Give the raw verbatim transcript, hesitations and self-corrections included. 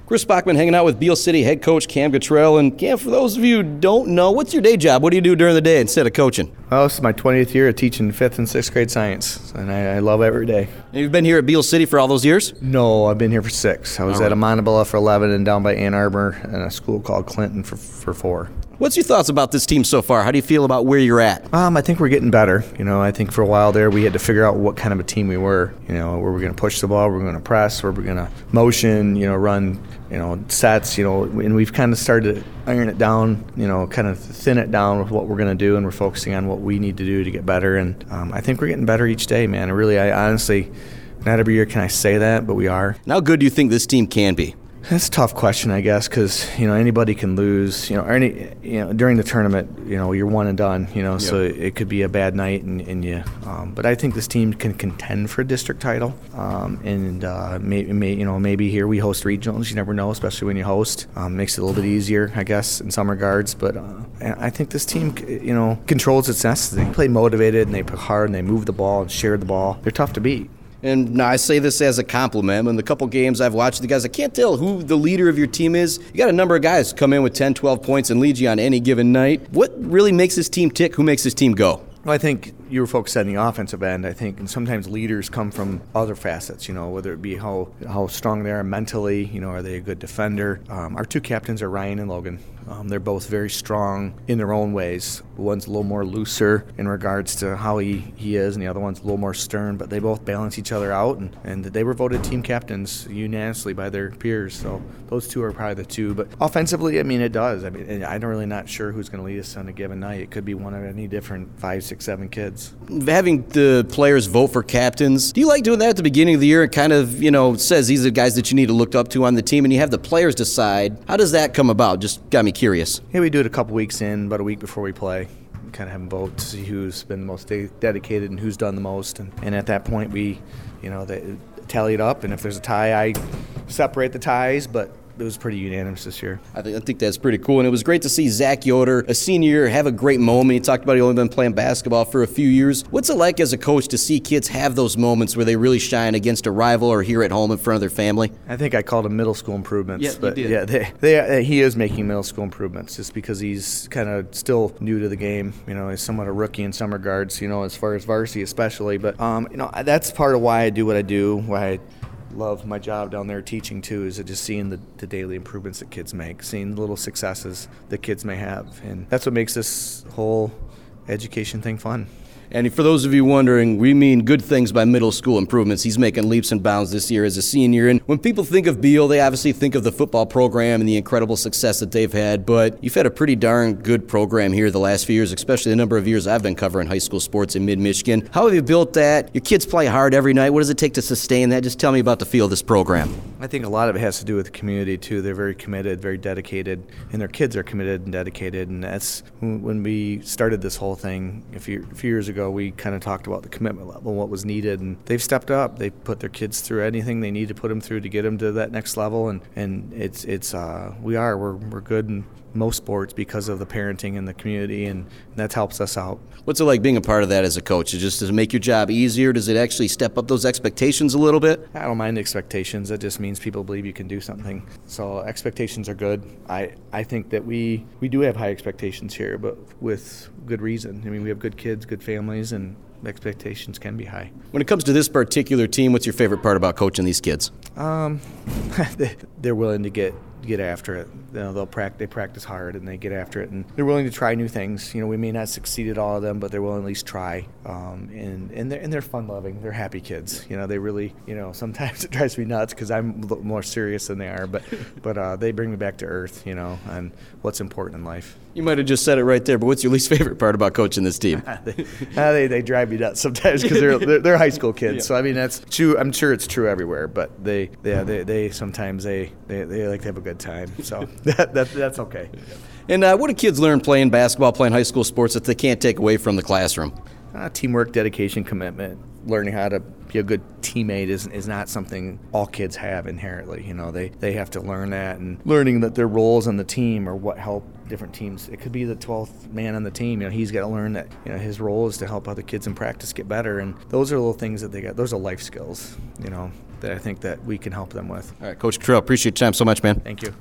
Chris Bachman hanging out with Beal City head coach Cam Guttrell. And Cam, for those of you who don't know, what's your day job? What do you do during the day instead of coaching? Well, this is my twentieth year of teaching fifth and sixth grade science, and I, I love every day. And you've been here at Beal City for all those years? No, I've been here for six. I was All at right. Amanabella for eleven and down by Ann Arbor in a school called Clinton for, for four. What's your thoughts about this team so far? How do you feel about where you're at? Um, I think we're getting better. You know, I think for a while there we had to figure out what kind of a team we were. You know, were we going to push the ball, were we going to press, were we going to motion, you know, run, you know, sets, you know, and we've kind of started to iron it down, you know, kind of thin it down with what we're going to do, and we're focusing on what we need to do to get better. And um, I think we're getting better each day, man. I really, I honestly, not every year can I say that, but we are. And how good do you think this team can be? That's a tough question, I guess, because you know anybody can lose. You know, or any you know during the tournament, you know you're one and done. You know, yep. So it could be a bad night, and, and you. Um, but I think this team can contend for a district title, um, and uh, may, may, you know maybe here we host regionals. You never know, especially when you host. Um, makes it a little bit easier, I guess, in some regards. But uh, I think this team, you know, controls its destiny. They play motivated, and they play hard, and they move the ball and share the ball. They're tough to beat. And now I say this as a compliment. In the couple games I've watched the guys, I can't tell who the leader of your team is. You got a number of guys come in with ten, twelve points and lead you on any given night. What really makes this team tick? Who makes this team go? Well, I think you were focused on the offensive end, I think, and sometimes leaders come from other facets, you know, whether it be how how strong they are mentally, you know, are they a good defender? Um, our two captains are Ryan and Logan. Um, they're both very strong in their own ways. One's a little more looser in regards to how he, he is, and the other one's a little more stern, but they both balance each other out, and, and they were voted team captains unanimously by their peers, so those two are probably the two. But offensively, I mean, it does. I mean, I'm really not sure who's going to lead us on a given night. It could be one of any different five, six, seven kids. Having the players vote for captains, do you like doing that at the beginning of the year? It kind of, you know, says these are the guys that you need to look up to on the team, and you have the players decide. How does that come about? Just got me curious. Yeah, we do it a couple weeks in, about a week before we play. We kind of have them vote to see who's been the most de- dedicated and who's done the most. And, and at that point, we, you know, they tally it up, and if there's a tie, I separate the ties, but it was pretty unanimous this year. I think I think that's pretty cool, and it was great to see Zach Yoder, a senior year, have a great moment. He talked about he only been playing basketball for a few years. What's it like as a coach to see kids have those moments where they really shine against a rival or here at home in front of their family? I think I called them middle school improvements. Yeah, but you did. Yeah, they, they, he is making middle school improvements just because he's kind of still new to the game. You know, he's somewhat a rookie in some regards, you know, as far as varsity especially. But, um, you know, that's part of why I do what I do, why I love my job down there teaching too, is just seeing the, the daily improvements that kids make, seeing the little successes that kids may have. And that's what makes this whole education thing fun. And for those of you wondering, we mean good things by middle school improvements. He's making leaps and bounds this year as a senior. And when people think of Beal, they obviously think of the football program and the incredible success that they've had. But you've had a pretty darn good program here the last few years, especially the number of years I've been covering high school sports in mid-Michigan. How have you built that? Your kids play hard every night. What does it take to sustain that? Just tell me about the feel of this program. I think a lot of it has to do with the community too. They're very committed, very dedicated, and their kids are committed and dedicated. And that's when we started this whole thing a few, a few years ago. We kind of talked about the commitment level, what was needed, and they've stepped up. They put their kids through anything they need to put them through to get them to that next level. And and it's it's uh, we are we're we're good in most sports because of the parenting and the community, and that helps us out. What's it like being a part of that as a coach? It just does it make your job easier? Does it actually step up those expectations a little bit? I don't mind expectations. That just means people believe you can do something. So expectations are good. I, I think that we, we do have high expectations here, but with good reason. I mean, we have good kids, good families, and expectations can be high. When it comes to this particular team, what's your favorite part about coaching these kids? Um, they're willing to get get after it. You know, they'll practice, they practice hard and they get after it, and they're willing to try new things. You know, we may not succeed at all of them, but they're willing to at least try. Um, and and they're and they're fun loving. They're happy kids. You know, they really. You know, sometimes it drives me nuts because I'm a little more serious than they are, but but uh, they bring me back to earth. You know, and what's important in life. You might have just said it right there, but what's your least favorite part about coaching this team? they, uh, they they drive me nuts sometimes because they're, they're they're high school kids. Yeah. So I mean that's true. I'm sure it's true everywhere, but they yeah they, they sometimes they, they they like to have a good time. So that, that that's okay. And uh, what do kids learn playing basketball, playing high school sports that they can't take away from the classroom? Uh, teamwork, dedication, commitment. Learning how to be a good teammate is is not something all kids have inherently. You know, they, they have to learn that, and learning that their roles on the team are what help different teams. It could be the twelfth man on the team. You know, he's got to learn that, you know, his role is to help other kids in practice get better, and those are little things that they got. Those are life skills, you know. that I think that we can help them with. All right, Coach Cottrell, appreciate your time so much, man. Thank you.